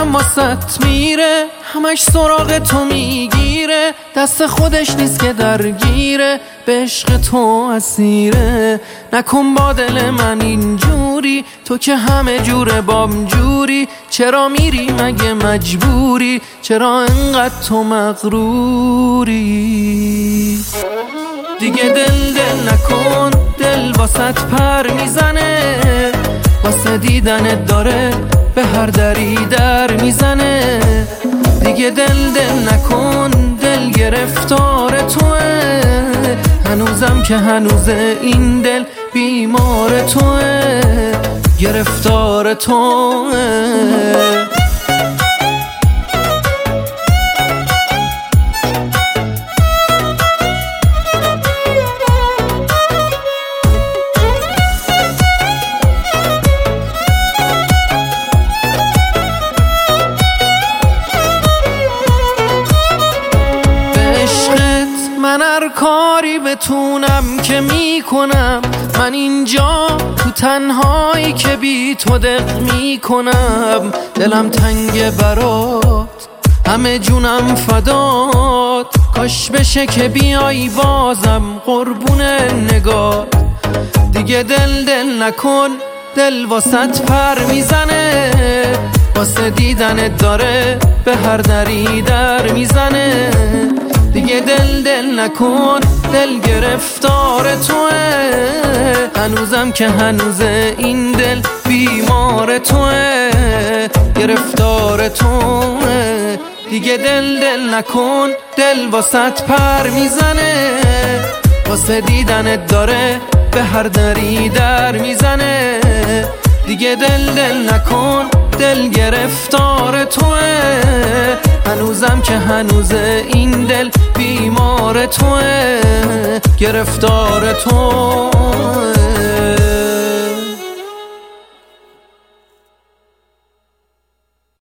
دلم واسط میره، همش سراغ تو میگیره، دست خودش نیست که درگیره، به عشق تو اسیره. نکن با دل من اینجوری، تو که همه جوره بام جوری، چرا میری مگه مجبوری، چرا انقدر تو مغروری؟ دیگه دل نکن، دل واسط پر میزنه، واسه دیدنت داره به هر دری در میزنه. دیگه دل نکن، دل گرفتار توه، هنوزم که هنوزه این دل بیمار توه، گرفتار توه. من هر کاری بتونم که میکنم، من اینجا تو تنهایی که بی تو دق میکنم. دلم تنگ برات، همه جونم فدات، کاش بشه که بیای بازم قربون نگاه. دیگه دل نکن، دل واسط پر میزنه، واسه دیدنت داره به هر دری در میزنه. دیگه دل نکن، دل گرفتار توه، هنوزم که هنوزه این دل بیمار توه، گرفتار توه. دیگه دل نکن، دل واسط پر میزنه، واسه دیدنت داره به هر دری در میزنه. دیگه دل نکن، دل گرفتار توه، هنوزم که هنوزه این دل بیمار توه، گرفتار توه.